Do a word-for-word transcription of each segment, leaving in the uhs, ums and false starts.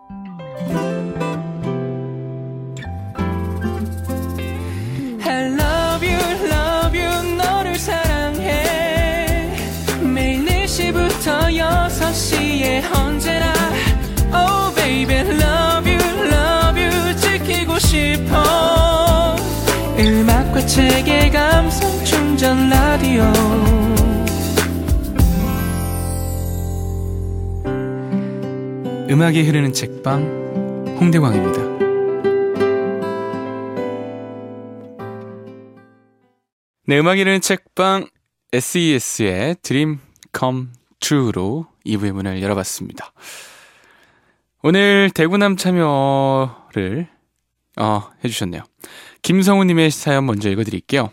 I love you, love you, 너를 사랑해. 매일 네 시부터 여섯 시에 언제나 Oh baby, love you, love you, 지키고 싶어. 음악과 책의 감성 충전 라디오. 음악이 흐르는 책방 홍대광입니다. 네, 음악이 흐르는 책방 에스이에스의 Dream Come True로 이 부의 문을 열어봤습니다. 오늘 대구남 참여를 어, 해주셨네요. 김성우님의 사연 먼저 읽어드릴게요.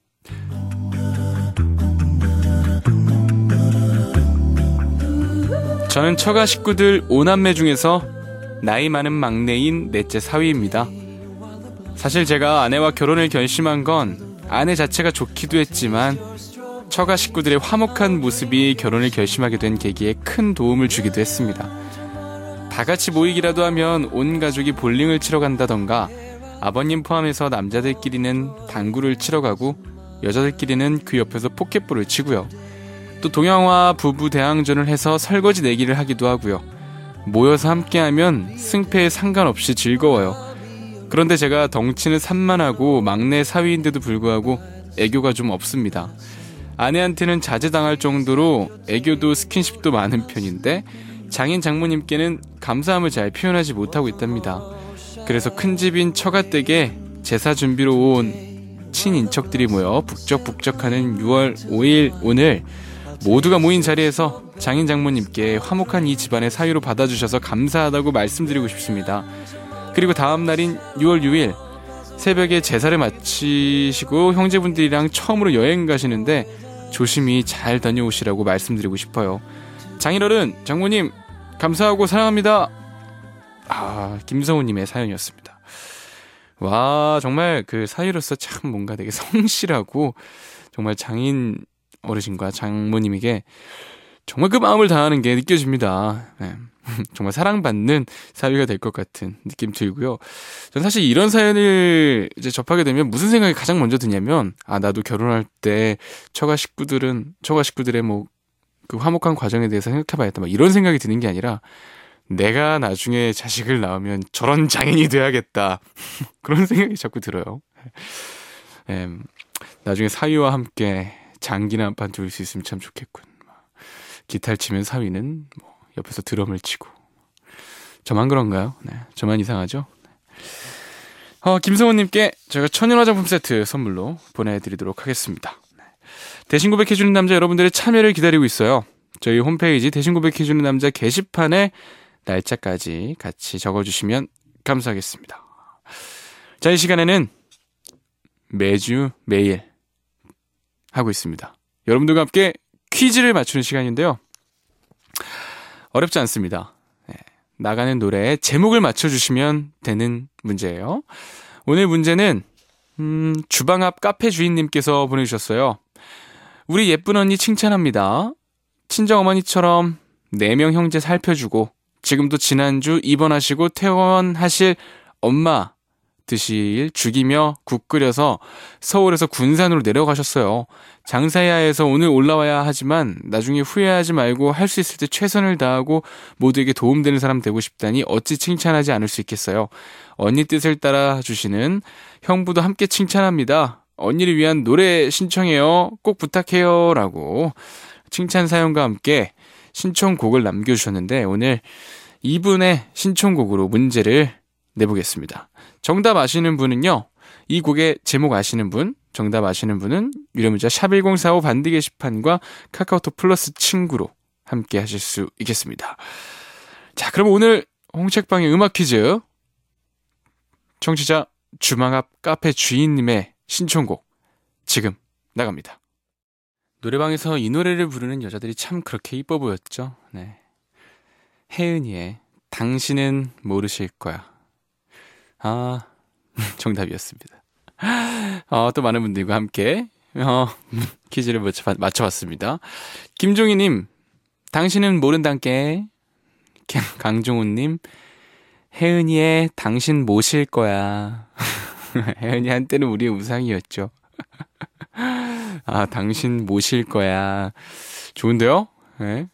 저는 처가 식구들 오남매 중에서 나이 많은 막내인 넷째 사위입니다. 사실 제가 아내와 결혼을 결심한 건 아내 자체가 좋기도 했지만 처가 식구들의 화목한 모습이 결혼을 결심하게 된 계기에 큰 도움을 주기도 했습니다. 다 같이 모이기라도 하면 온 가족이 볼링을 치러 간다던가 아버님 포함해서 남자들끼리는 당구를 치러 가고 여자들끼리는 그 옆에서 포켓볼을 치고요. 또 동양화 부부 대항전을 해서 설거지 내기를 하기도 하고요. 모여서 함께하면 승패에 상관없이 즐거워요. 그런데 제가 덩치는 산만하고 막내 사위인데도 불구하고 애교가 좀 없습니다. 아내한테는 자제당할 정도로 애교도 스킨십도 많은 편인데 장인 장모님께는 감사함을 잘 표현하지 못하고 있답니다. 그래서 큰집인 처가댁에 제사 준비로 온 친인척들이 모여 북적북적하는 유월 오일 오늘 모두가 모인 자리에서 장인 장모님께 화목한 이 집안의 사위로 받아주셔서 감사하다고 말씀드리고 싶습니다. 그리고 다음 날인 유월 육일 새벽에 제사를 마치시고 형제분들이랑 처음으로 여행 가시는데 조심히 잘 다녀오시라고 말씀드리고 싶어요. 장인어른, 장모님 감사하고 사랑합니다. 아, 김성우님의 사연이었습니다. 와, 정말 그 사위로서 참 뭔가 되게 성실하고 정말 장인 어르신과 장모님에게 정말 그 마음을 다하는 게 느껴집니다. 네. 정말 사랑받는 사위가 될 것 같은 느낌 들고요. 전 사실 이런 사연을 이제 접하게 되면 무슨 생각이 가장 먼저 드냐면, 아, 나도 결혼할 때 처가 식구들은, 처가 식구들의 뭐, 그 화목한 과정에 대해서 생각해봐야겠다. 막 이런 생각이 드는 게 아니라, 내가 나중에 자식을 낳으면 저런 장인이 돼야겠다. 그런 생각이 자꾸 들어요. 네. 나중에 사위와 함께 장기나 한판 둘 수 있으면 참 좋겠군. 기타를 치면 사위는 뭐 옆에서 드럼을 치고. 저만 그런가요? 네, 저만 이상하죠? 네. 어, 김성훈님께 제가 천연 화장품 세트 선물로 보내드리도록 하겠습니다. 네. 대신 고백해주는 남자 여러분들의 참여를 기다리고 있어요. 저희 홈페이지 대신 고백해주는 남자 게시판에 날짜까지 같이 적어주시면 감사하겠습니다. 자, 이 시간에는 매주 매일 하고 있습니다. 여러분들과 함께 퀴즈를 맞추는 시간인데요. 어렵지 않습니다. 네, 나가는 노래의 제목을 맞춰주시면 되는 문제예요. 오늘 문제는 음, 주방 앞 카페 주인님께서 보내주셨어요. 우리 예쁜 언니 칭찬합니다. 친정어머니처럼 네 명 형제 살펴주고 지금도 지난주 입원하시고 퇴원하실 엄마 드실 죽이며 국 끓여서 서울에서 군산으로 내려가셨어요. 장사해야 해서 오늘 올라와야 하지만 나중에 후회하지 말고 할 수 있을 때 최선을 다하고 모두에게 도움되는 사람 되고 싶다니 어찌 칭찬하지 않을 수 있겠어요. 언니 뜻을 따라 주시는 형부도 함께 칭찬합니다. 언니를 위한 노래 신청해요. 꼭 부탁해요. 라고 칭찬 사연과 함께 신청곡을 남겨주셨는데 오늘 이분의 신청곡으로 문제를 내보겠습니다. 정답 아시는 분은요, 이 곡의 제목 아시는 분, 정답 아시는 분은 유료 문자 샵 일공사오 반디 게시판과 카카오톡 플러스 친구로 함께 하실 수 있겠습니다. 자, 그럼 오늘 홍책방의 음악 퀴즈, 청취자 주방 앞 카페 주인님의 신청곡 지금 나갑니다. 노래방에서 이 노래를 부르는 여자들이 참 그렇게 이뻐 보였죠. 네. 혜은이의 당신은 모르실 거야. 아, 정답이었습니다. 어, 또 많은 분들과 함께 어, 퀴즈를 맞춰, 맞춰봤습니다. 김종희님, 당신은 모른단께. 강종훈님, 혜은이의 당신 모실 거야. 혜은이 한때는 우리의 우상이었죠. 아, 당신 모실 거야. 좋은데요? 네.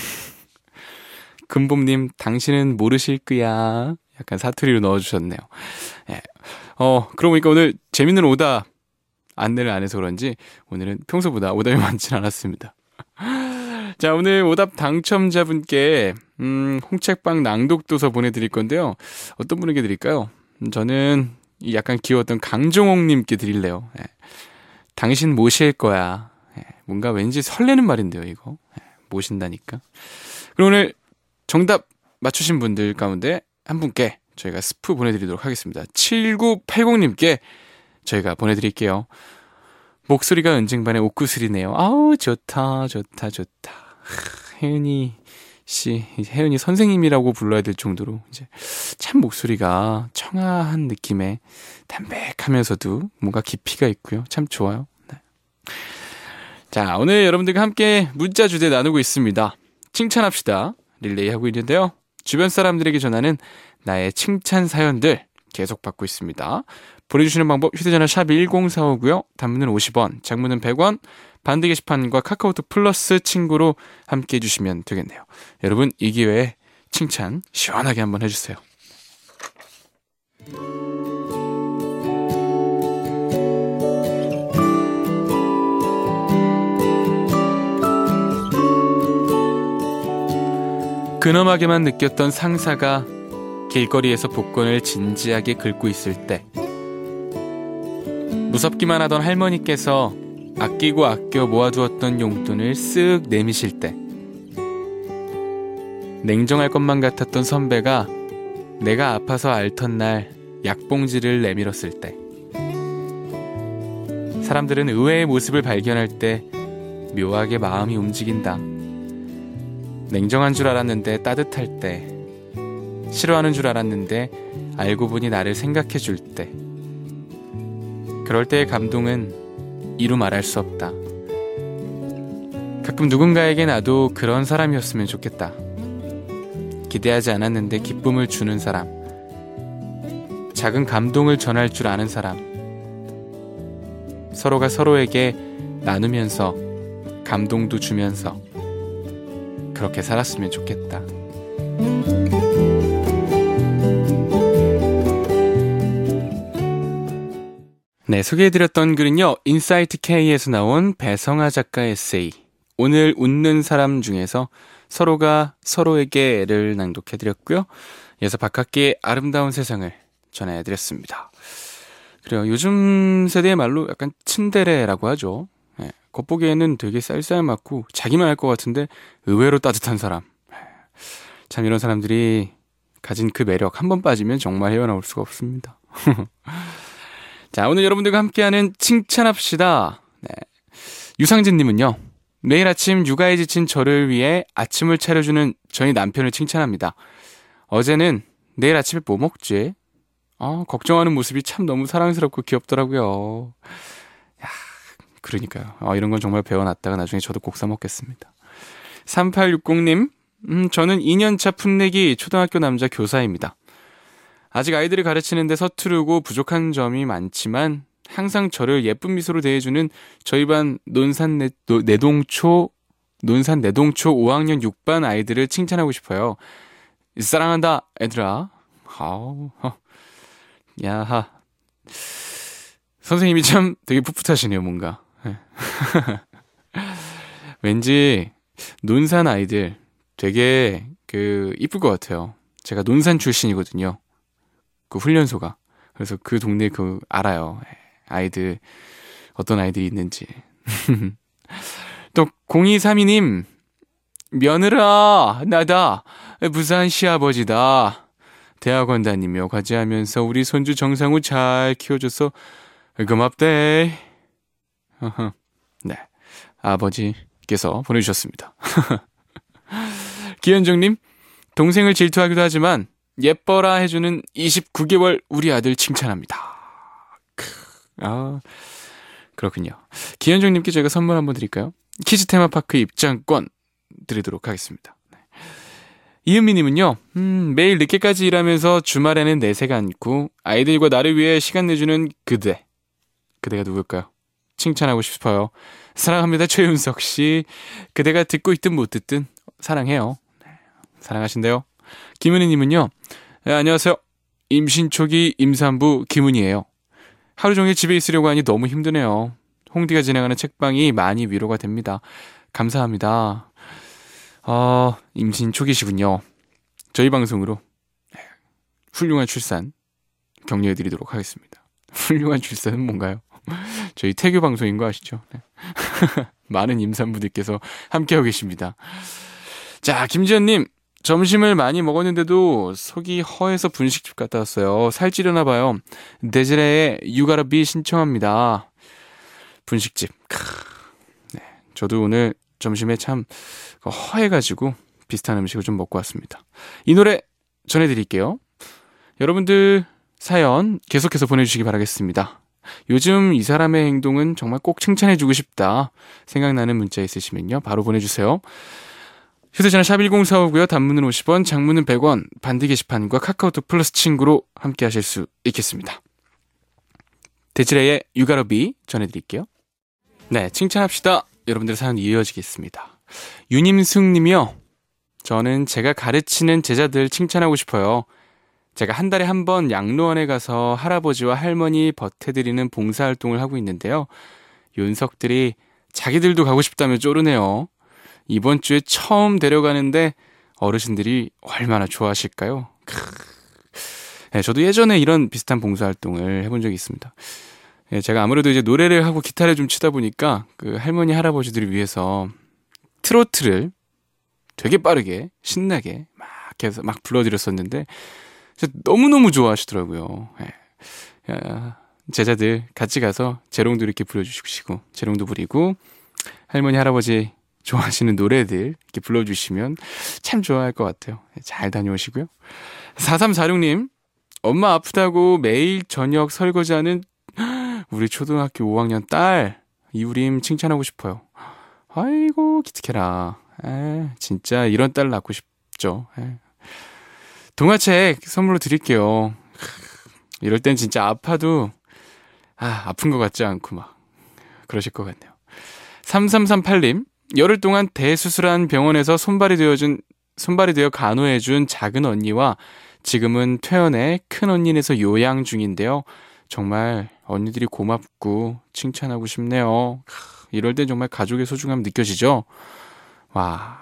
금봄님, 당신은 모르실 거야. 약간 사투리로 넣어주셨네요. 네. 어, 그러고 보니까 오늘 재밌는 오답 안내를 안 해서 그런지 오늘은 평소보다 오답이 많진 않았습니다. 자, 오늘 오답 당첨자분께 음, 홍책빵 낭독도서 보내드릴 건데요. 어떤 분에게 드릴까요? 저는 약간 귀여웠던 강종옥님께 드릴래요. 예. 당신 모실 거야. 예. 뭔가 왠지 설레는 말인데요, 이거. 예. 모신다니까. 그럼 오늘 정답 맞추신 분들 가운데 한 분께 저희가 스프 보내드리도록 하겠습니다. 칠구팔공님께 저희가 보내드릴게요. 목소리가 은쟁반의 옥구슬이네요. 아우, 좋다, 좋다, 좋다. 혜은이 씨, 혜은이 선생님이라고 불러야 될 정도로 이제 참 목소리가 청아한 느낌의 담백하면서도 뭔가 깊이가 있고요. 참 좋아요. 네. 자, 오늘 여러분들과 함께 문자 주제 나누고 있습니다. 칭찬합시다. 릴레이 하고 있는데요. 주변 사람들에게 전하는 나의 칭찬 사연들 계속 받고 있습니다. 보내주시는 방법 휴대전화 샵 일공사오고요. 단문은 오십 원, 장문은 백 원, 반대 게시판과 카카오톡 플러스 친구로 함께 해주시면 되겠네요. 여러분, 이 기회에 칭찬 시원하게 한번 해주세요. 근엄하게만 느꼈던 상사가 길거리에서 복권을 진지하게 긁고 있을 때, 무섭기만 하던 할머니께서 아끼고 아껴 모아두었던 용돈을 쓱 내미실 때, 냉정할 것만 같았던 선배가 내가 아파서 앓던 날 약봉지를 내밀었을 때, 사람들은 의외의 모습을 발견할 때 묘하게 마음이 움직인다. 냉정한 줄 알았는데 따뜻할 때, 싫어하는 줄 알았는데 알고 보니 나를 생각해 줄 때, 그럴 때의 감동은 이루 말할 수 없다. 가끔 누군가에게 나도 그런 사람이었으면 좋겠다. 기대하지 않았는데 기쁨을 주는 사람, 작은 감동을 전할 줄 아는 사람, 서로가 서로에게 나누면서 감동도 주면서 그렇게 살았으면 좋겠다. 네, 소개해드렸던 글은요, 인사이트 K에서 나온 배성아 작가의 에세이, 오늘 웃는 사람 중에서 서로가 서로에게를 낭독해드렸고요. 이어서 박학기의 아름다운 세상을 전해드렸습니다. 그래요, 요즘 세대의 말로 약간 츤데레라고 하죠. 네, 겉보기에는 되게 쌀쌀맞고 자기만 할 것 같은데 의외로 따뜻한 사람. 참, 이런 사람들이 가진 그 매력 한 번 빠지면 정말 헤어나올 수가 없습니다. 자, 오늘 여러분들과 함께하는 칭찬합시다. 네. 유상진님은요, 매일 아침 육아에 지친 저를 위해 아침을 차려주는 저희 남편을 칭찬합니다. 어제는 내일 아침에 뭐 먹지? 아, 걱정하는 모습이 참 너무 사랑스럽고 귀엽더라고요. 야, 그러니까요. 아, 이런 건 정말 배워놨다가 나중에 저도 꼭 사먹겠습니다. 삼팔육공님, 음, 저는 이 년차 풋내기 초등학교 남자 교사입니다. 아직 아이들을 가르치는데 서투르고 부족한 점이 많지만 항상 저를 예쁜 미소로 대해주는 저희 반 논산 내, 내동초 논산 내동초 오 학년 육 반 아이들을 칭찬하고 싶어요. 사랑한다, 애들아. 아우, 어. 야하. 선생님이 참 되게 풋풋하시네요, 뭔가. 왠지 논산 아이들 되게 그 이쁠 것 같아요. 제가 논산 출신이거든요. 그 훈련소가. 그래서 그 동네 그 알아요. 아이들, 어떤 아이들이 있는지. 또 공이삼이님, 며느라, 나다. 부산 시아버지다. 대학원 다니며 과제하면서 우리 손주 정상우 잘 키워줘서 고맙대. 네, 아버지께서 보내주셨습니다. 기현정님, 동생을 질투하기도 하지만 예뻐라 해주는 이십구 개월 우리 아들 칭찬합니다. 아, 그렇군요. 기현정님께 저희가 선물 한번 드릴까요? 키즈 테마파크 입장권 드리도록 하겠습니다. 이은미님은요, 음, 매일 늦게까지 일하면서 주말에는 내색 않고 아이들과 나를 위해 시간 내주는 그대. 그대가 누굴까요? 칭찬하고 싶어요. 사랑합니다, 최윤석 씨. 그대가 듣고 있든 못 듣든 사랑해요. 사랑하신대요. 김은희님은요, 네, 안녕하세요. 임신 초기 임산부 김은희예요. 하루 종일 집에 있으려고 하니 너무 힘드네요. 홍디가 진행하는 책방이 많이 위로가 됩니다. 감사합니다. 어, 임신 초기시군요. 저희 방송으로 훌륭한 출산 격려해드리도록 하겠습니다. 훌륭한 출산은 뭔가요? 저희 태교 방송인 거 아시죠? 네. 많은 임산부들께서 함께하고 계십니다. 자, 김지연님, 점심을 많이 먹었는데도 속이 허해서 분식집 갔다 왔어요. 살찌려나 봐요. 데즈레의 You Gotta Be 신청합니다. 분식집. 네, 저도 오늘 점심에 참 허해가지고 비슷한 음식을 좀 먹고 왔습니다. 이 노래 전해드릴게요. 여러분들 사연 계속해서 보내주시기 바라겠습니다. 요즘 이 사람의 행동은 정말 꼭 칭찬해주고 싶다 생각나는 문자 있으시면요, 바로 보내주세요. 휴대전화 샵 일공사오고요. 단문은 오십 원, 장문은 백 원, 반디 게시판과 카카오톡 플러스 친구로 함께 하실 수 있겠습니다. 데즈레의 You Gotta Be 전해드릴게요. 네, 칭찬합시다. 여러분들의 사연 이어지겠습니다. 윤임승 님이요. 저는 제가 가르치는 제자들 칭찬하고 싶어요. 제가 한 달에 한 번 양로원에 가서 할아버지와 할머니 버태드리는 봉사활동을 하고 있는데요. 윤석들이 자기들도 가고 싶다며 쪼르네요. 이번 주에 처음 데려가는데 어르신들이 얼마나 좋아하실까요? 네, 저도 예전에 이런 비슷한 봉사활동을 해본 적이 있습니다. 네, 제가 아무래도 이제 노래를 하고 기타를 좀 치다 보니까 그 할머니 할아버지들을 위해서 트로트를 되게 빠르게 신나게 막 해서 막 불러드렸었는데 너무너무 좋아하시더라고요. 네. 야, 제자들 같이 가서 재롱도 이렇게 불러주시고 재롱도 부리고 할머니 할아버지 좋아하시는 노래들 이렇게 불러주시면 참 좋아할 것 같아요. 잘 다녀오시고요. 사삼사육 님, 엄마 아프다고 매일 저녁 설거지하는 우리 초등학교 오 학년 딸 이우림 칭찬하고 싶어요. 아이고 기특해라. 에, 진짜 이런 딸 낳고 싶죠. 에. 동화책 선물로 드릴게요. 이럴 땐 진짜 아파도 아, 아픈 것 같지 않고 막 그러실 것 같네요. 삼삼삼팔 님, 열흘 동안 대수술한 병원에서 손발이 되어준 손발이 되어 간호해준 작은 언니와 지금은 퇴원해 큰 언니네서 요양 중인데요. 정말 언니들이 고맙고 칭찬하고 싶네요. 이럴 땐 정말 가족의 소중함 느껴지죠? 와,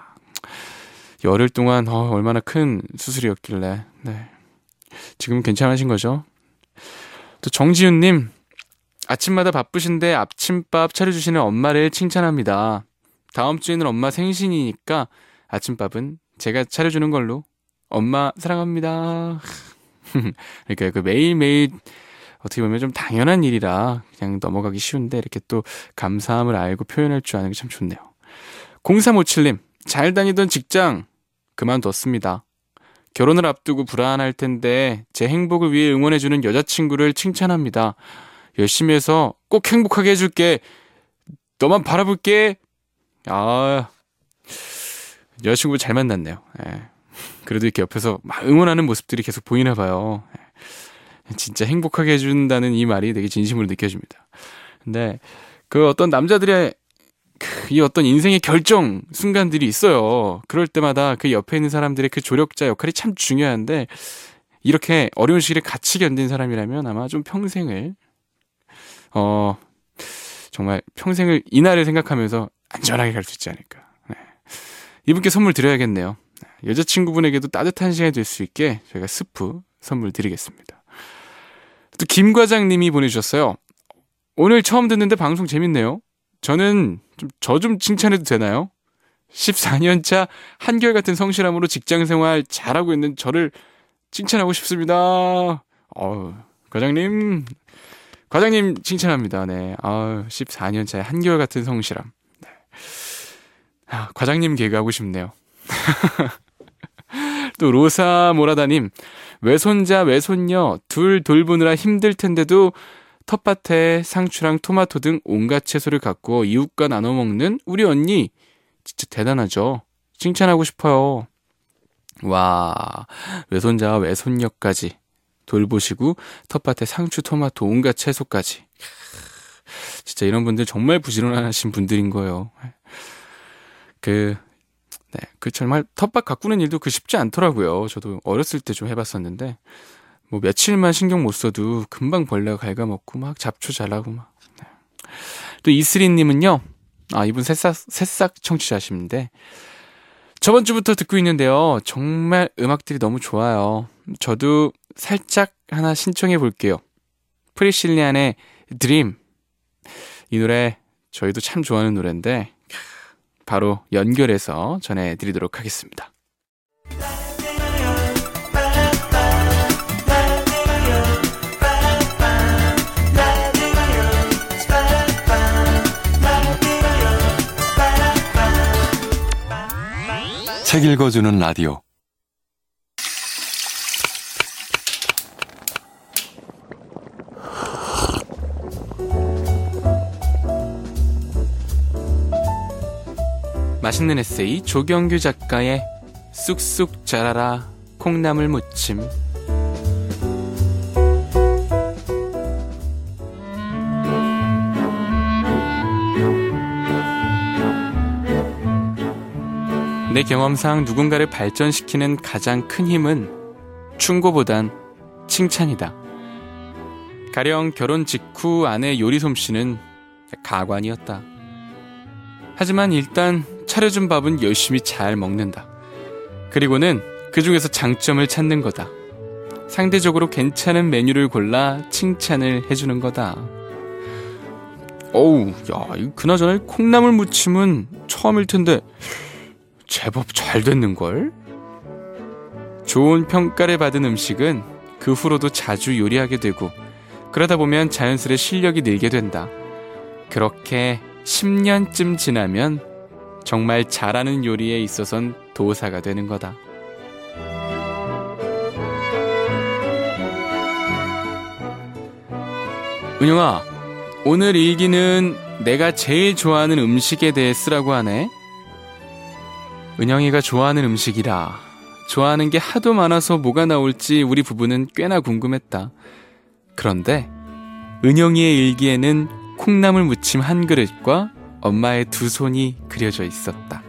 열흘 동안 어, 얼마나 큰 수술이었길래. 네. 지금 괜찮으신 거죠? 또 정지윤님, 아침마다 바쁘신데 아침밥 차려주시는 엄마를 칭찬합니다. 다음 주에는 엄마 생신이니까 아침밥은 제가 차려주는 걸로. 엄마 사랑합니다. 그러니까 그 매일매일 어떻게 보면 좀 당연한 일이라 그냥 넘어가기 쉬운데 이렇게 또 감사함을 알고 표현할 줄 아는 게 참 좋네요. 공삼오칠 님, 잘 다니던 직장 그만뒀습니다. 결혼을 앞두고 불안할 텐데 제 행복을 위해 응원해주는 여자친구를 칭찬합니다. 열심히 해서 꼭 행복하게 해줄게. 너만 바라볼게. 아, 여자친구 잘 만났네요. 예. 그래도 이렇게 옆에서 막 응원하는 모습들이 계속 보이나 봐요. 예. 진짜 행복하게 해준다는 이 말이 되게 진심으로 느껴집니다. 근데 그 어떤 남자들의 그 이 어떤 인생의 결정 순간들이 있어요. 그럴 때마다 그 옆에 있는 사람들의 그 조력자 역할이 참 중요한데 이렇게 어려운 시기를 같이 견딘 사람이라면 아마 좀 평생을 어 정말 평생을 이날을 생각하면서 안전하게 갈 수 있지 않을까. 네. 이분께 선물 드려야겠네요. 여자친구분에게도 따뜻한 시간이 될 수 있게 저희가 스프 선물 드리겠습니다. 또 김 과장님이 보내주셨어요. 오늘 처음 듣는데 방송 재밌네요. 저는 좀 저 좀 칭찬해도 되나요? 십사 년 차 한결같은 성실함으로 직장생활 잘하고 있는 저를 칭찬하고 싶습니다. 어, 과장님 과장님 칭찬합니다. 네, 아, 십사 년 차의 한결같은 성실함. 네. 아, 과장님 개그하고 싶네요. 또 로사 모라다님, 외손자 외손녀 둘 돌보느라 힘들 텐데도 텃밭에 상추랑 토마토 등 온갖 채소를 갖고 이웃과 나눠 먹는 우리 언니 진짜 대단하죠. 칭찬하고 싶어요. 와, 외손자와 외손녀까지 돌보시고 텃밭에 상추, 토마토, 온갖 채소까지. 진짜 이런 분들 정말 부지런하신 분들인 거예요. 그, 네, 그 정말 텃밭 가꾸는 일도 그 쉽지 않더라고요. 저도 어렸을 때 좀 해봤었는데 뭐 며칠만 신경 못 써도 금방 벌레가 갉아먹고 막 잡초 자라고 막. 네. 또 이슬이님은요. 아, 이분 새싹 새싹 청취자십인데 저번 주부터 듣고 있는데요. 정말 음악들이 너무 좋아요. 저도 살짝 하나 신청해 볼게요. 프리실리안의 드림. 이 노래 저희도 참 좋아하는 노래인데 바로 연결해서 전해드리도록 하겠습니다. 책 읽어주는 라디오. 맛있는 에세이 조경규 작가의 쑥쑥 자라라 콩나물 무침. 내 경험상 누군가를 발전시키는 가장 큰 힘은 충고보단 칭찬이다. 가령 결혼 직후 아내 요리 솜씨는 가관이었다. 하지만 일단 차려준 밥은 열심히 잘 먹는다. 그리고는 그 중에서 장점을 찾는 거다. 상대적으로 괜찮은 메뉴를 골라 칭찬을 해주는 거다. 어우, 야, 이 그나저나 콩나물 무침은 처음일 텐데 제법 잘 됐는걸? 좋은 평가를 받은 음식은 그 후로도 자주 요리하게 되고 그러다 보면 자연스레 실력이 늘게 된다. 그렇게 십 년쯤 지나면 정말 잘하는 요리에 있어선 도사가 되는 거다. 은영아, 오늘 일기는 내가 제일 좋아하는 음식에 대해 쓰라고 하네. 은영이가 좋아하는 음식이라. 좋아하는 게 하도 많아서 뭐가 나올지 우리 부부는 꽤나 궁금했다. 그런데 은영이의 일기에는 콩나물 무침 한 그릇과 엄마의 두 손이 그려져 있었다.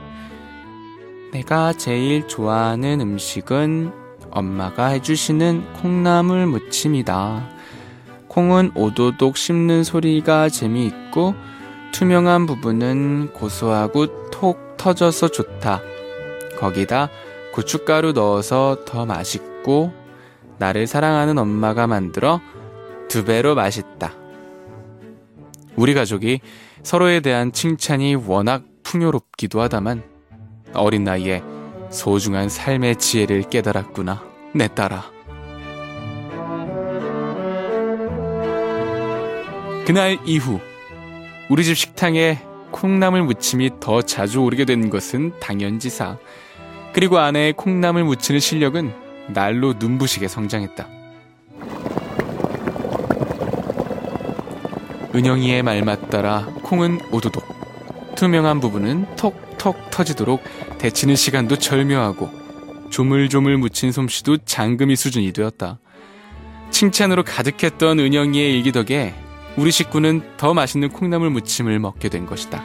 내가 제일 좋아하는 음식은 엄마가 해주시는 콩나물 무침이다. 콩은 오도독 씹는 소리가 재미있고 투명한 부분은 고소하고 톡 터져서 좋다. 거기다 고춧가루 넣어서 더 맛있고 나를 사랑하는 엄마가 만들어 두 배로 맛있다. 우리 가족이 서로에 대한 칭찬이 워낙 풍요롭기도 하다만 어린 나이에 소중한 삶의 지혜를 깨달았구나, 내 딸아. 그날 이후 우리 집 식탁에 콩나물 무침이 더 자주 오르게 된 것은 당연지사. 그리고 아내의 콩나물 무치는 실력은 날로 눈부시게 성장했다. 은영이의 말맛 따라 콩은 오도독, 투명한 부분은 톡톡 터지도록 데치는 시간도 절묘하고 조물조물 무친 솜씨도 장금이 수준이 되었다. 칭찬으로 가득했던 은영이의 일기 덕에 우리 식구는 더 맛있는 콩나물 무침을 먹게 된 것이다.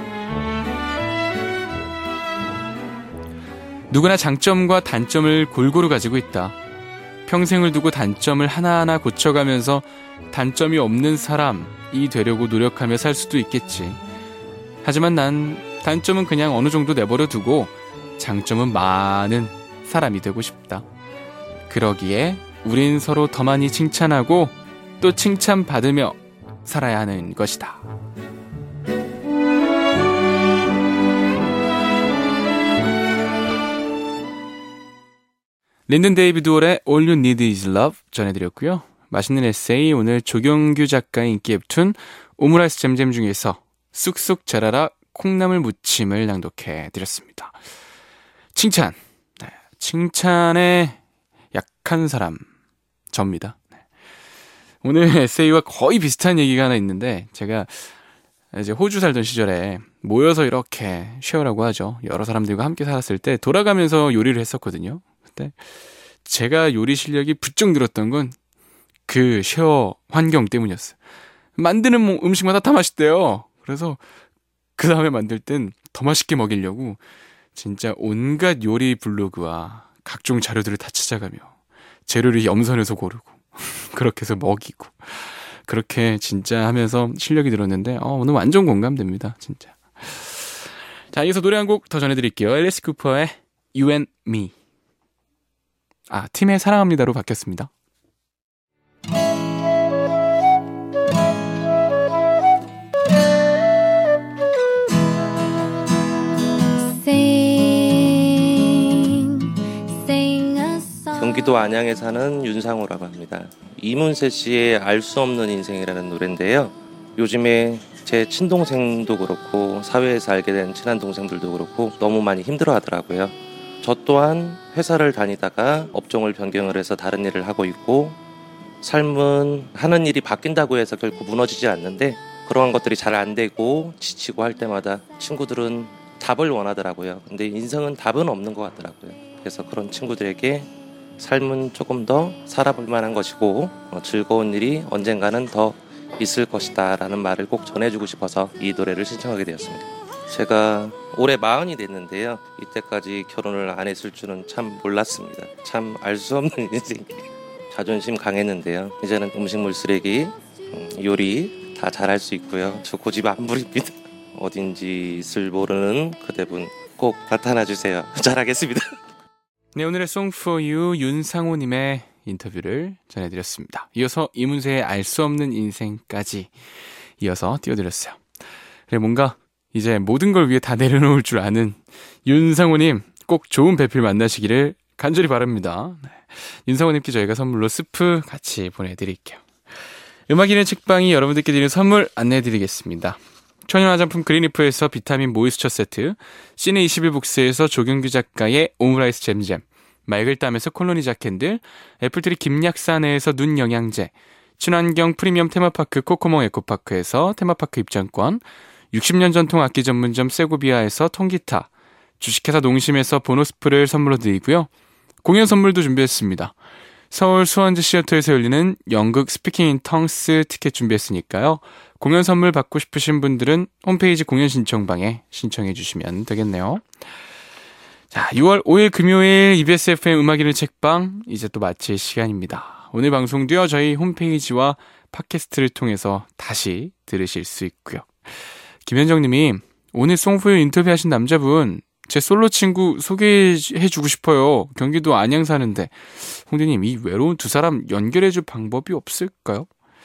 누구나 장점과 단점을 골고루 가지고 있다. 평생을 두고 단점을 하나하나 고쳐가면서 단점이 없는 사람이 되려고 노력하며 살 수도 있겠지. 하지만 난 단점은 그냥 어느 정도 내버려 두고 장점은 많은 사람이 되고 싶다. 그러기에 우린 서로 더 많이 칭찬하고 또 칭찬받으며 살아야 하는 것이다. 린든 데이비드 홀의 All You Need Is Love 전해드렸고요. 맛있는 에세이, 오늘 조경규 작가의 인기 웹툰 오므라이스 잼잼 중에서 쑥쑥 자라라 콩나물 무침을 낭독해드렸습니다. 칭찬, 네, 칭찬에 약한 사람 접니다. 네. 오늘 에세이와 거의 비슷한 얘기가 하나 있는데 제가 이제 호주 살던 시절에 모여서 이렇게 쉐어라고 하죠. 여러 사람들과 함께 살았을 때 돌아가면서 요리를 했었거든요. 그때 제가 요리 실력이 부쩍 늘었던 건 그 쉐어 환경 때문이었어요. 만드는 뭐 음식마다 다 맛있대요. 그래서 그 다음에 만들 땐 더 맛있게 먹이려고 진짜 온갖 요리 블로그와 각종 자료들을 다 찾아가며 재료를 염선해서 고르고 그렇게 해서 먹이고 그렇게 진짜 하면서 실력이 늘었는데 어, 오늘 완전 공감됩니다. 진짜. 자, 이어서 노래 한 곡 더 전해드릴게요. 앨리스 쿠퍼의 You and Me. 아, 팀의 사랑합니다로 바뀌었습니다. 경기도 안양에 사는 윤상호라고 합니다. 이문세 씨의 알 수 없는 인생이라는 노래인데요. 요즘에 제 친동생도 그렇고 사회에서 알게 된 친한 동생들도 그렇고 너무 많이 힘들어 하더라고요. 저 또한 회사를 다니다가 업종을 변경을 해서 다른 일을 하고 있고 삶은 하는 일이 바뀐다고 해서 결코 무너지지 않는데 그러한 것들이 잘 안 되고 지치고 할 때마다 친구들은 답을 원하더라고요. 근데 인생은 답은 없는 것 같더라고요. 그래서 그런 친구들에게 삶은 조금 더 살아볼 만한 것이고 어, 즐거운 일이 언젠가는 더 있을 것이다 라는 말을 꼭 전해주고 싶어서 이 노래를 신청하게 되었습니다. 제가 올해 마흔이 됐는데요. 이때까지 결혼을 안 했을 줄은 참 몰랐습니다. 참 알 수 없는 인생. 자존심 강했는데요. 이제는 음식물 쓰레기, 음, 요리 다 잘할 수 있고요. 저 고집 안 부립니다. 어딘지 있을 모르는 그대분 꼭 나타나주세요. 잘하겠습니다. 네, 오늘의 Song for You 윤상호님의 인터뷰를 전해드렸습니다. 이어서 이문세의 알 수 없는 인생까지 이어서 띄워드렸어요. 그래, 뭔가 이제 모든 걸 위해 다 내려놓을 줄 아는 윤상호님 꼭 좋은 배필 만나시기를 간절히 바랍니다. 네. 윤상호님께 저희가 선물로 스프 같이 보내드릴게요. 음악인의 책방이 여러분들께 드리는 선물 안내해드리겠습니다. 천연 화장품 그린리프에서 비타민 모이스처 세트, 시네 이십일 북스에서 조경규 작가의 오므라이스 잼잼, 맑을 땀에서 콜로니자 캔들, 애플트리 김약사내에서 눈 영양제, 친환경 프리미엄 테마파크 코코몽 에코파크에서 테마파크 입장권, 육십 년 전통 악기 전문점 세고비아에서 통기타, 주식회사 농심에서 보너스프를 선물로 드리고요. 공연 선물도 준비했습니다. 서울 수원지 시어터에서 열리는 연극 스피킹 인 텅스 티켓 준비했으니까요. 공연 선물 받고 싶으신 분들은 홈페이지 공연 신청방에 신청해 주시면 되겠네요. 자, 유월 오일 금요일 이비에스 에프엠 음악인의 책방 이제 또 마칠 시간입니다. 오늘 방송도요 저희 홈페이지와 팟캐스트를 통해서 다시 들으실 수 있고요. 김현정님이 오늘 송포유 인터뷰하신 남자분 제 솔로 친구 소개해주고 싶어요. 경기도 안양 사는데 홍대님 이 외로운 두 사람 연결해줄 방법이 없을까요?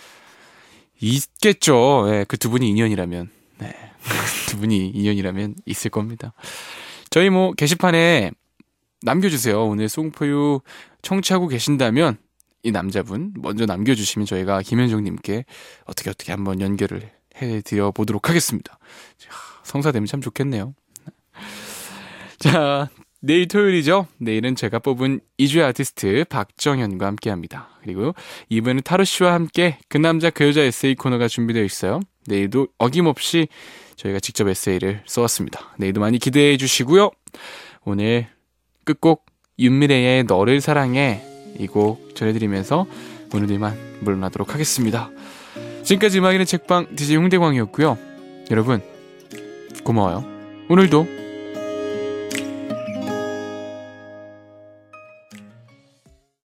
있겠죠. 네, 그 두 분이 인연이라면 네, 두 분이 인연이라면 있을 겁니다. 저희 뭐 게시판에 남겨주세요. 오늘 송포유 청취하고 계신다면 이 남자분 먼저 남겨주시면 저희가 김현정님께 어떻게 어떻게 한번 연결을 해드려 보도록 하겠습니다. 성사되면 참 좋겠네요. 자, 내일 토요일이죠. 내일은 제가 뽑은 이 주의 아티스트 박정현과 함께합니다. 그리고 이 부에는 타로씨와 함께 그 남자 그 여자 에세이 코너가 준비되어 있어요. 내일도 어김없이 저희가 직접 에세이를 써왔습니다. 내일도 많이 기대해 주시고요. 오늘 끝곡 윤미래의 너를 사랑해 이 곡 전해드리면서 오늘 이만 물러나도록 하겠습니다. 지금까지 음악인의 책방 디제이 홍대광이었고요. 여러분 고마워요. 오늘도